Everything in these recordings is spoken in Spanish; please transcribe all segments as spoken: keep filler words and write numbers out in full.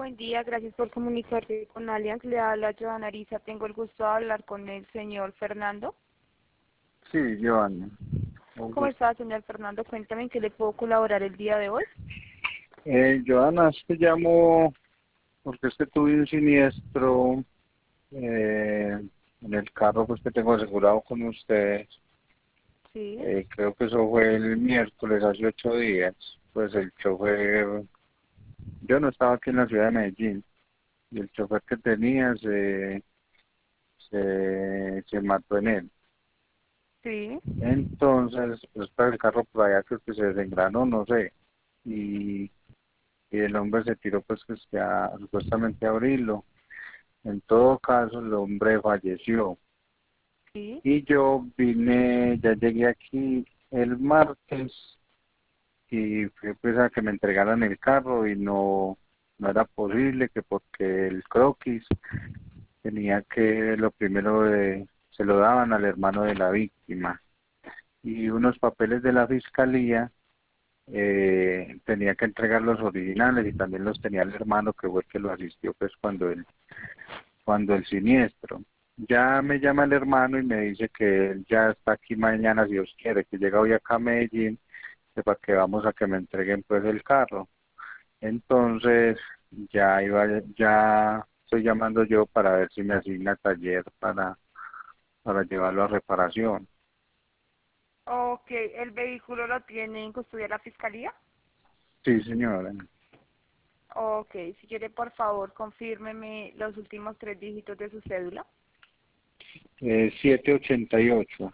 buen día. Gracias por comunicarse con Allianz. Le habla Joana Arisa. Tengo el gusto de hablar con el señor Fernando. Sí, Joana. ¿Cómo está, señor Fernando? Cuéntame en qué le puedo colaborar el día de hoy. Eh, Joana, es que llamo porque es que tuve un siniestro eh, en el carro pues que tengo asegurado con ustedes. Sí. Eh, creo que eso fue el miércoles, hace ocho días. Pues el chofer, yo no estaba aquí en la ciudad de Medellín, y el chofer que tenía se, se, se mató en él. Sí. Entonces, pues para el carro por allá creo que se desengranó, no sé. Y, y el hombre se tiró pues que es que a, supuestamente a abrirlo. En todo caso, el hombre falleció. Sí. Y yo vine, ya llegué aquí el martes y fui pues a que me entregaran el carro y no, no era posible, que porque el croquis tenía que, lo primero de, se lo daban al hermano de la víctima. Y unos papeles de la fiscalía eh, tenía que entregar los originales y también los tenía el hermano que fue el que lo asistió pues cuando él, cuando el siniestro. Ya me llama el hermano y me dice que él ya está aquí mañana si Dios quiere, que llega hoy acá a Medellín, que para que vamos a que me entreguen pues el carro. Entonces ya iba, ya estoy llamando yo para ver si me asigna taller para, para llevarlo a reparación. Ok, ¿el vehículo lo tiene en custodia la fiscalía? Sí, señora. Ok, si quiere, por favor, confírmeme los últimos tres dígitos de su cédula. Eh, siete ochenta y ocho.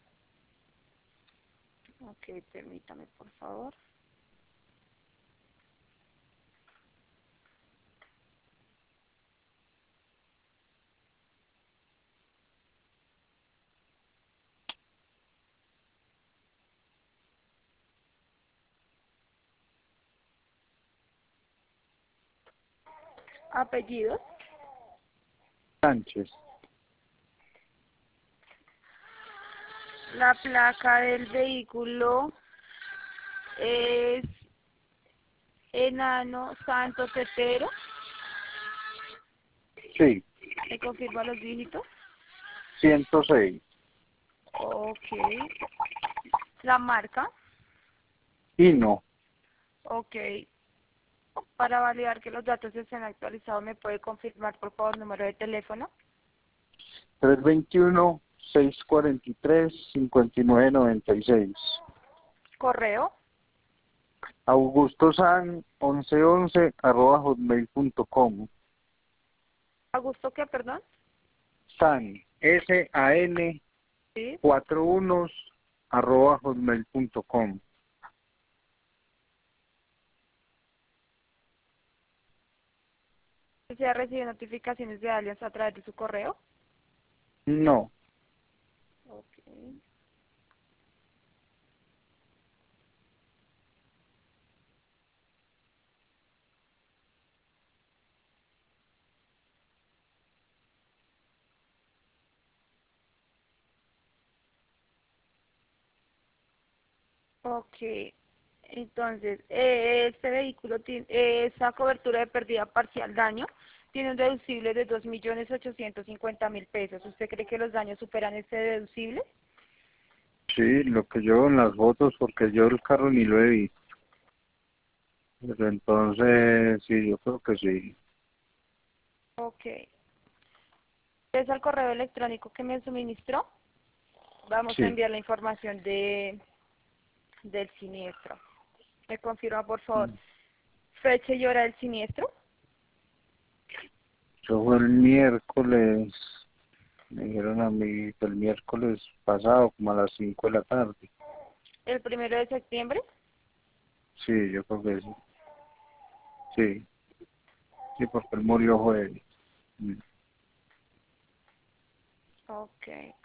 Ok, permítame, por favor. ¿Apellidos? Sánchez. La placa del vehículo es Enano Santo Tetero. Sí, ¿Me confirma los dígitos? ciento seis. Ok. La marca. Y no. Ok. Para validar que los datos estén actualizados, ¿me puede confirmar, por favor, el número de teléfono? tres veintiuno, seiscientos cuarenta y tres, cincuenta y nueve noventa y seis. Correo. Augusto San once once arroba hotmail punto com. ¿Augusto qué, perdón? San, S A N, Sí. cuatro unos, arroba hotmail punto com. ¿Se ha recibido notificaciones de alias a través de su correo? No. Ok. Ok. Entonces, eh, este vehículo tiene eh, esa cobertura de pérdida parcial daño. Tiene un deducible de dos millones ochocientos cincuenta mil pesos. ¿Usted cree que los daños superan este deducible? Sí, lo que yo veo en las fotos, porque yo el carro ni lo he visto. Pero entonces, sí, yo creo que sí. Ok. ¿Es al correo electrónico que me suministró? Vamos a Sí. enviar la información de del siniestro. ¿Me confirma, por favor, fecha y hora del siniestro? Yo fue el miércoles, me dijeron a mí que el miércoles pasado, como a las cinco de la tarde. ¿El primero de septiembre? Sí, yo creo que sí. Sí, sí, porque él murió jueves. Mm. Ok.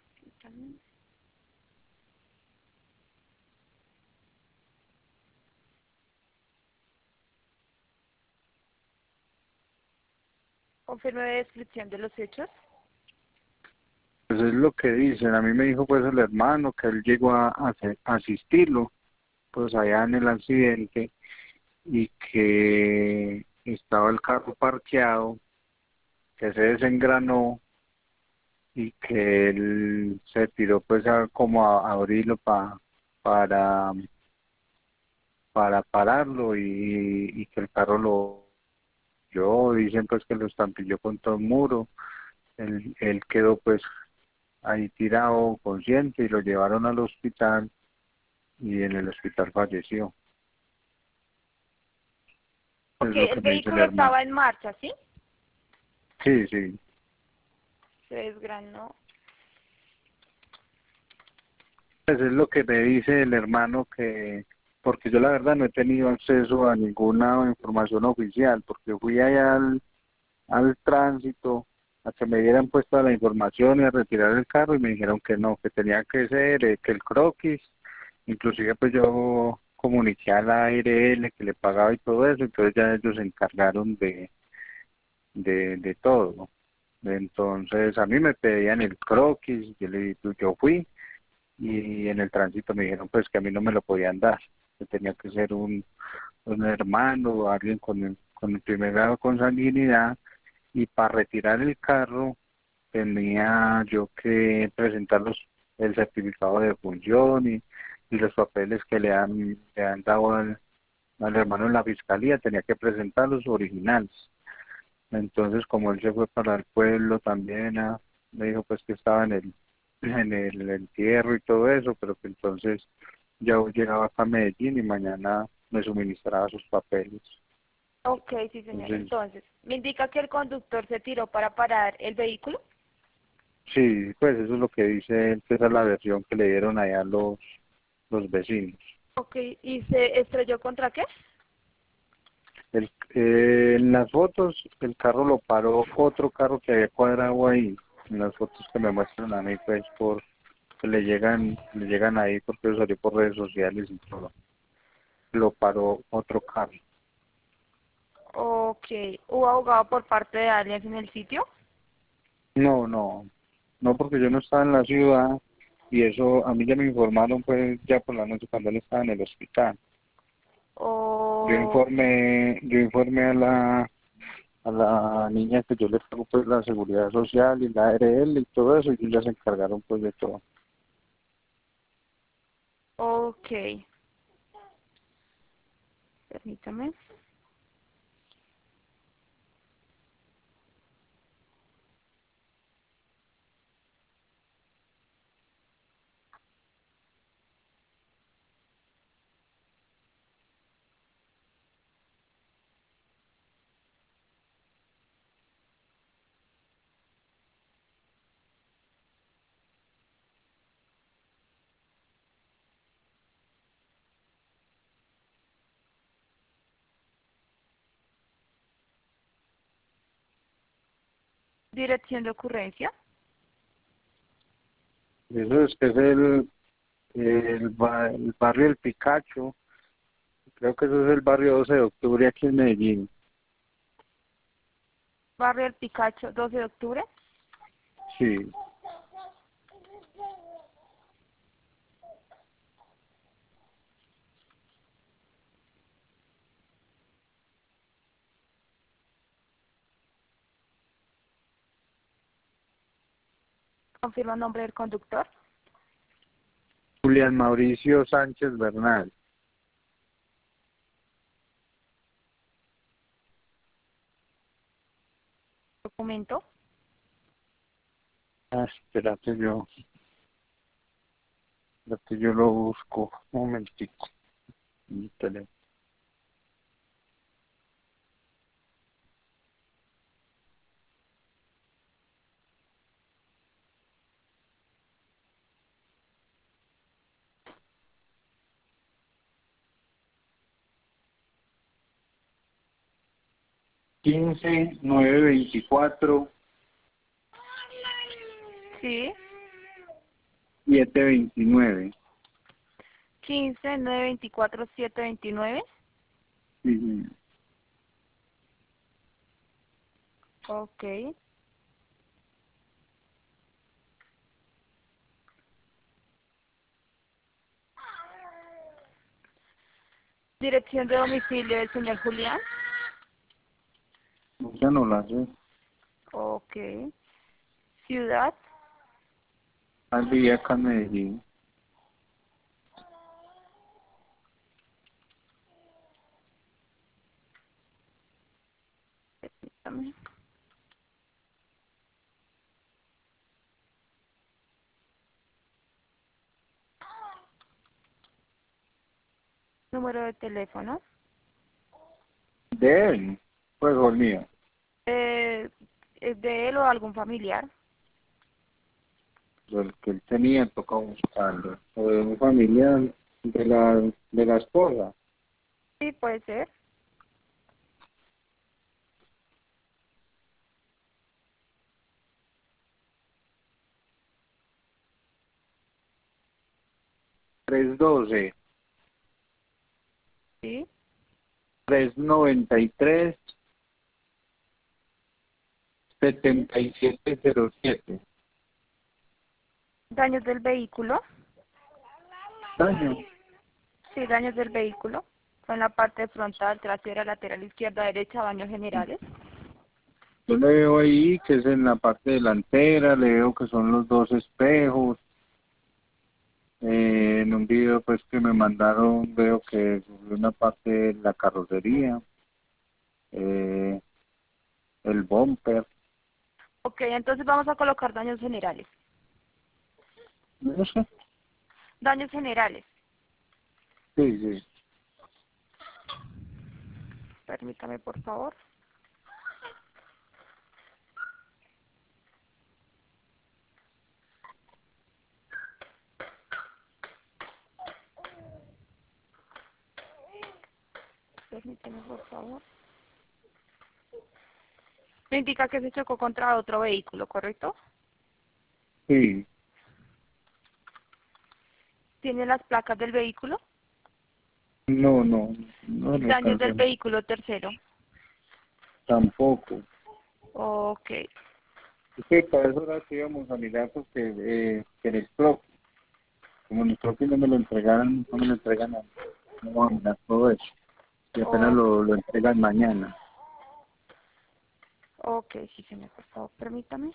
Confirme de descripción de los hechos. Pues es lo que dicen. A mí me dijo pues el hermano que él llegó a, a hacer- a asistirlo, pues allá en el accidente, y que estaba el carro parqueado, que se desengranó y que él se tiró pues a, como a, a abrirlo pa, para, para pararlo y, y que el carro lo yo dicen pues que lo estampilló contra un muro. Él, él quedó pues ahí tirado consciente y lo llevaron al hospital y en el hospital falleció. Es Ok, lo que el me dice el vehículo hermano. estaba en marcha, ¿sí? Sí, sí. Se desgranó. Pues es lo que me dice el hermano que, porque yo la verdad no he tenido acceso a ninguna información oficial, porque fui allá al, al tránsito a que me dieran pues toda la información y a retirar el carro y me dijeron que no, que tenía que ser, eh, que el croquis, inclusive pues yo comuniqué a la A R L que le pagaba y todo eso, entonces ya ellos se encargaron de, de, de todo. Entonces a mí me pedían el croquis, yo, le, yo fui y en el tránsito me dijeron pues que a mí no me lo podían dar, que tenía que ser un, un hermano o alguien con el, con el primer grado de consanguinidad y para retirar el carro tenía yo que presentar los, el certificado de función y, y los papeles que le han, le han dado al, al hermano en la fiscalía, tenía que presentar los originales. Entonces, como él se fue para el pueblo también, ah, me dijo pues que estaba en el, en el entierro y todo eso, pero que entonces ya llegaba acá a Medellín y mañana me suministraba sus papeles. Ok, sí, señor. Entonces, Entonces, ¿me indica que el conductor se tiró para parar el vehículo? sí, pues eso es lo que dice él, que esa es la versión que le dieron allá los, los vecinos. Ok, ¿y se estrelló contra qué? El, eh, en las fotos, el carro lo paró otro carro que había cuadrado ahí, en las fotos que me muestran a mí, pues, por que le llegan, le llegan ahí porque lo salió por redes sociales y todo. Lo paró otro carro. Ok, ¿hubo abogado por parte de alias en el sitio? No, no, no porque yo no estaba en la ciudad y eso a mí ya me informaron pues ya por la noche cuando él estaba en el hospital. Yo O... informé, yo informé a la a la niña que yo le pago pues la seguridad social y la A R L y todo eso y ellos ya se encargaron pues de todo. Ok, permítame. Dirección de ocurrencia. Eso es que es el, el, ba- el barrio El Picacho, creo que eso es el barrio doce de octubre aquí en Medellín. Barrio El Picacho, doce de octubre. Sí, Confirma el nombre del conductor. Julián Mauricio Sánchez Bernal. Documento. Ah, espérate yo, espérate yo lo busco, un momentico. Mi teléfono. quince nueve veinticuatro Sí. siete veintinueve. quince, nueve, veinticuatro, siete, veintinueve. Sí, Ok. Dirección de domicilio del señor Julián. ya no la sé. Ok. Ciudad. Ah, vivía acá en Medellín. Permítame. Número de teléfono. De él, pues o el mío. Eh, ¿es de él o algún familiar? El que él tenía, toca buscarlo. O de un familiar de la, de la esposa. Sí, puede ser. trescientos doce, Sí. trescientos noventa y tres, Sí. setenta y siete cero siete. Daños del vehículo. Daño. Sí, daños del vehículo. Fue en la parte frontal, trasera, lateral, izquierda, derecha, daños generales. Yo le veo ahí que es en la parte delantera, le veo que son los dos espejos. Eh, en un video pues que me mandaron veo que es una parte de la carrocería, eh, el bumper. Ok, entonces vamos a colocar daños generales. No sé. Daños generales. Sí, sí. Permítame, por favor. Permítame, por favor. Me indica que se chocó contra otro vehículo, ¿correcto? Sí. ¿Tiene las placas del vehículo? No, no, no le Daños del alcanzó. vehículo tercero. Tampoco. Ok, Es que para eso era que íbamos a mirar porque eh, que en el propio, como en el propio no me lo entregaran, no me lo entregan a, no vamos a mirar todo eso. Y apenas ok, lo, lo entregan mañana. ok, sí, señor, por favor, permítame.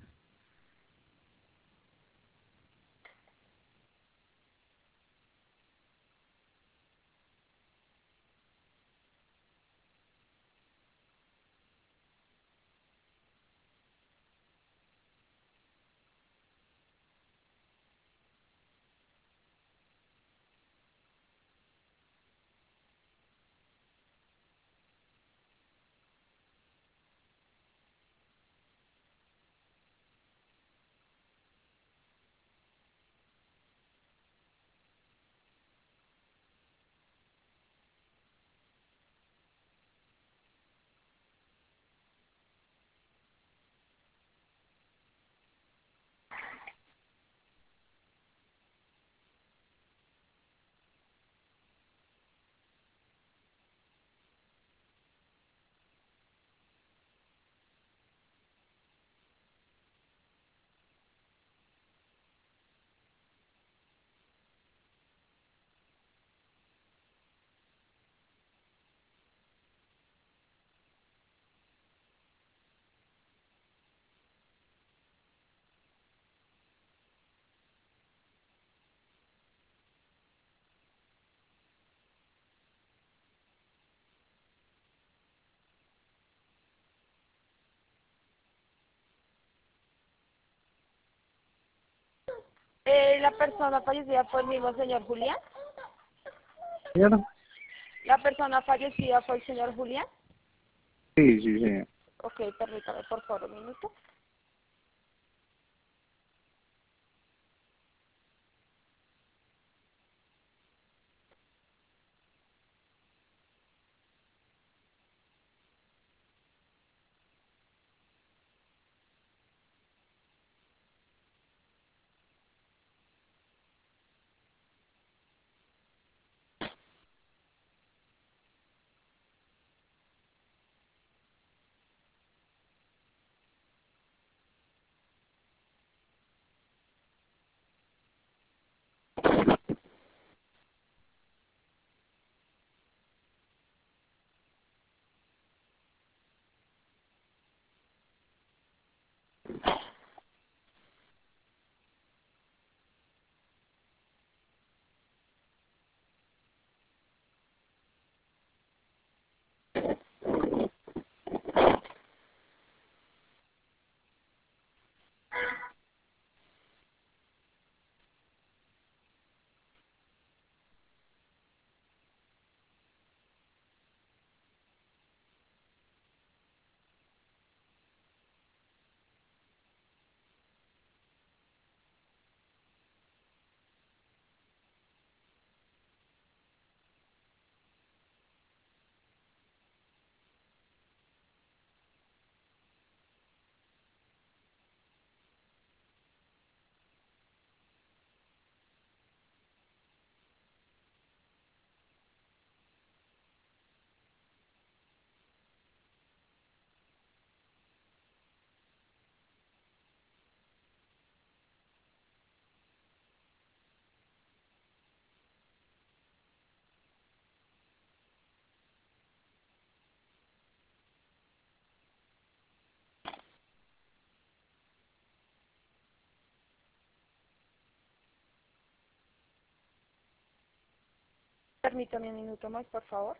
Eh, la persona fallecida fue el mismo señor Julián. ¿Cierto? La persona fallecida fue el señor Julián. Sí, sí, sí. Ok, permítame, por favor, un minuto. Permítame un minuto más, por favor.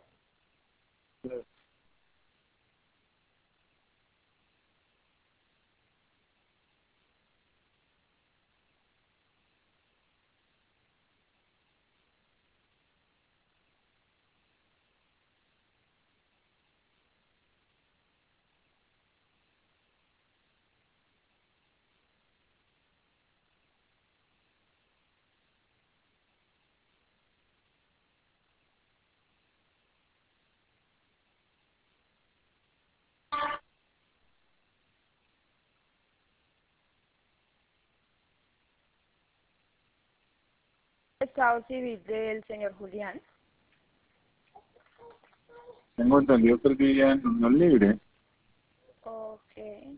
Estado civil del señor Julián. Tengo entendido que él vivía en Unión Libre. Ok.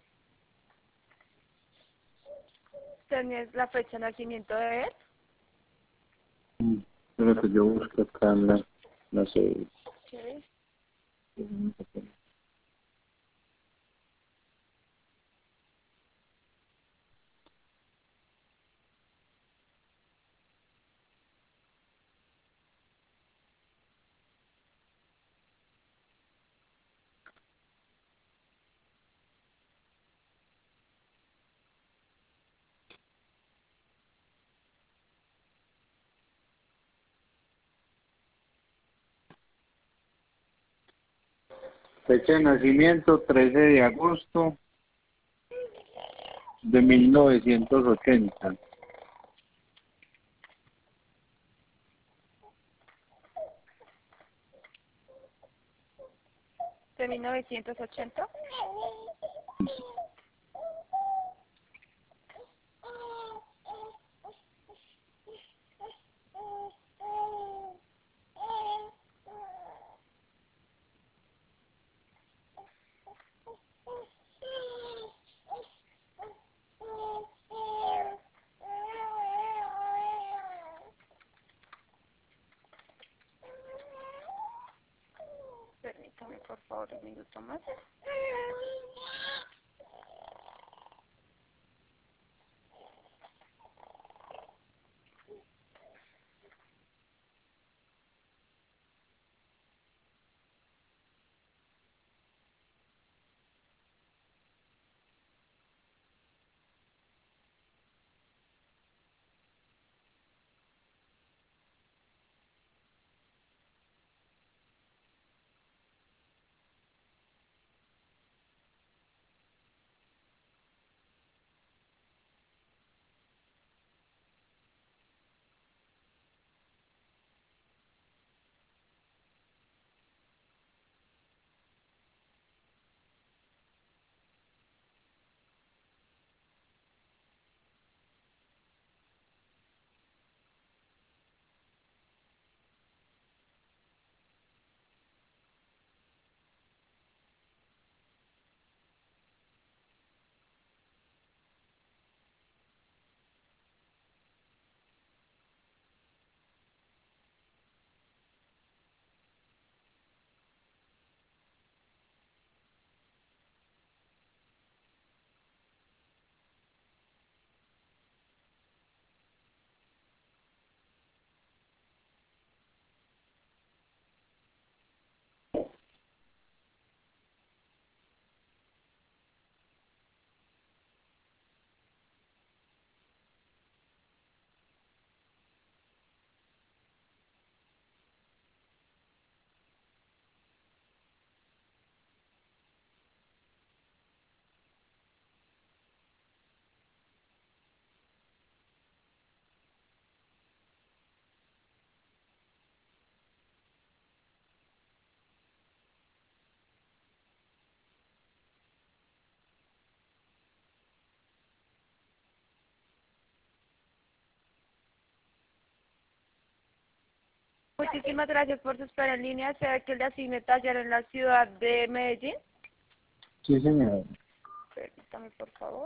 ¿Tenés la fecha de nacimiento de él? Mm, Espérate, yo busco acá la, la sede. Ok. Fecha de nacimiento, trece de agosto de mil novecientos ochenta. ¿De mil novecientos ochenta? Permítame, por favor, un minuto más. Muchísimas gracias por su espera en línea. ¿Se ve que le asigne taller en la ciudad de Medellín? Sí, señor. Permítame, por favor.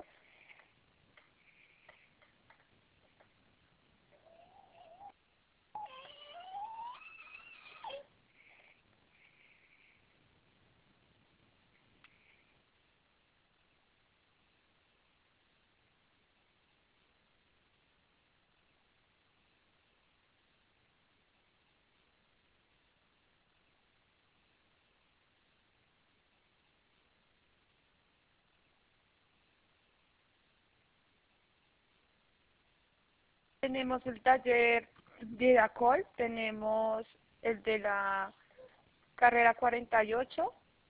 Tenemos el taller de Dacol, tenemos el de la carrera cuarenta y ocho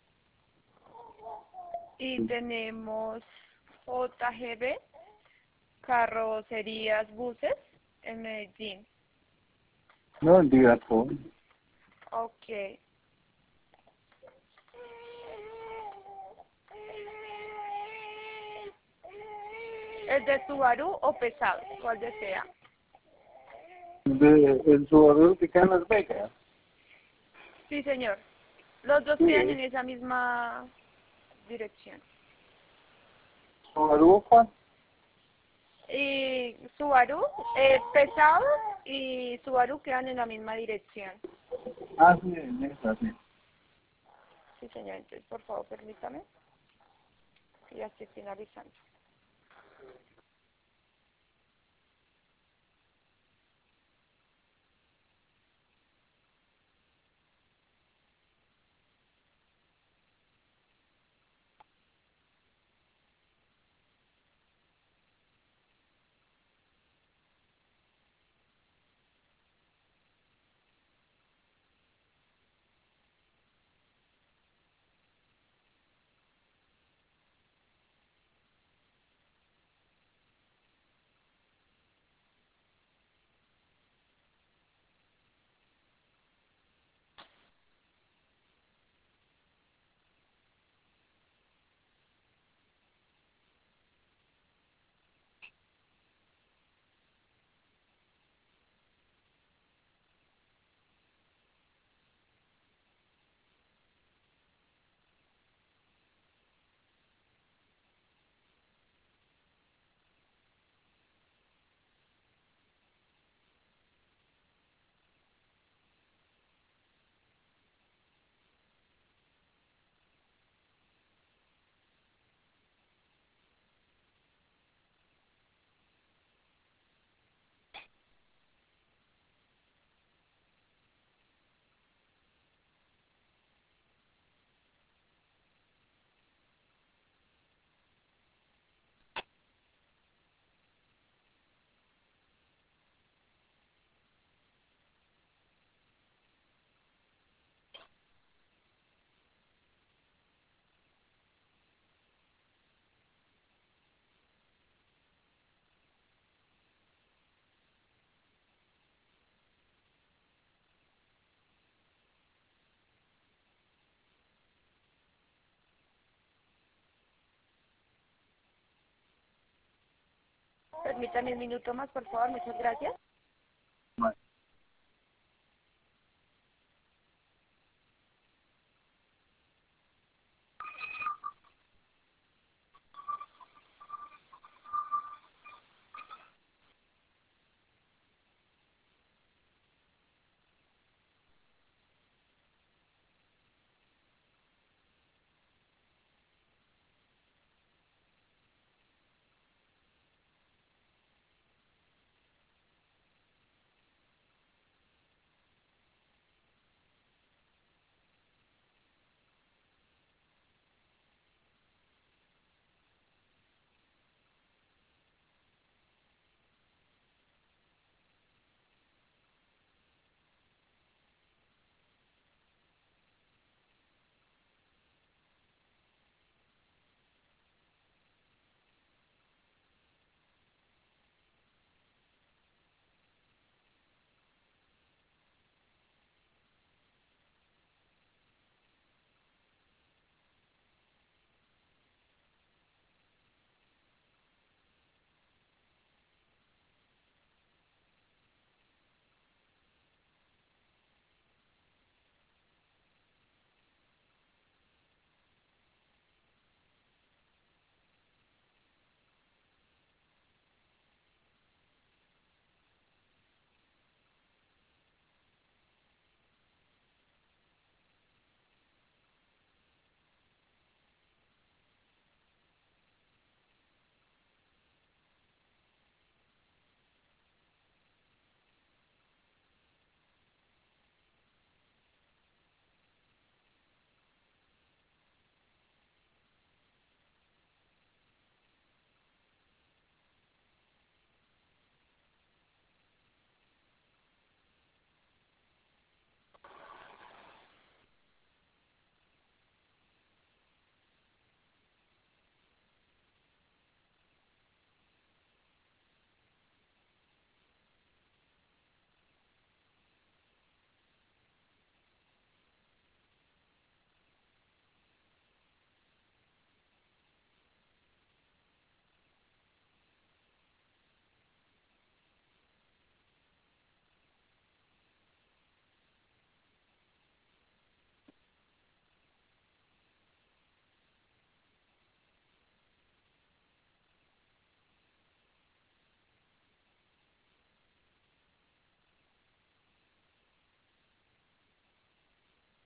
y tenemos J G B, carrocerías buses en Medellín. No, el Didacol. Ok. ¿El de Subaru o pesado? ¿Cuál desea? De, el Subaru que queda en Las Vegas. Sí, señor. Los dos Sí. quedan en esa misma dirección. ¿Subaru cuál? Y Subaru, eh, pesado y Subaru quedan en la misma dirección. Ah, sí, en esa, sí. Sí, señor. Entonces, por favor, permítame. Ya estoy finalizando. Permítame un minuto más, por favor. Muchas gracias. Bueno.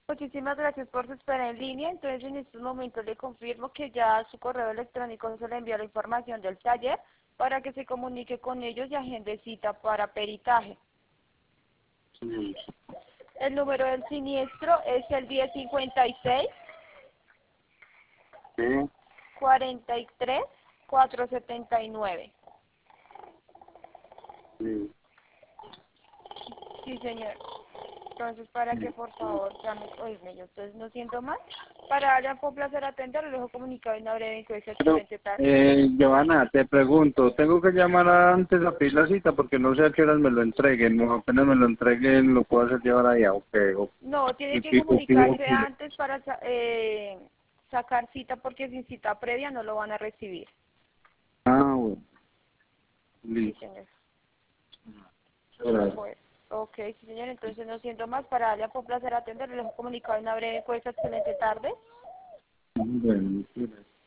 Muchísimas gracias por su espera en línea. Entonces, en estos momentos le confirmo que ya a su correo electrónico se le envió la información del taller para que se comunique con ellos y agende cita para peritaje. Sí. El número del siniestro es el diez cincuenta y seis, Sí. cuarenta y tres, cuatrocientos setenta y nueve. Sí. Sí, señor. Entonces, para que por favor llame, oíme, yo entonces no siento más. Para allá por placer atender, le dejo comunicado en una breve encuesta. Pero, Excelente tarde. eh, Giovanna, te pregunto, ¿tengo que llamar antes a pedir la cita? Porque no sé a qué horas me lo entreguen, no, apenas me lo entreguen, lo puedo hacer llevar allá, o qué, o, No, tiene y que pi- o pido comunicarse cita. antes para sa- eh, sacar cita porque sin cita previa no lo van a recibir. Ah, bueno, Sí, listo. señor. Gracias. Bueno, ok, sí, señor. Entonces, no siento más. Para allá por placer atender, le dejo comunicado en una breve encuesta. Excelente tarde. Bueno, muchas gracias.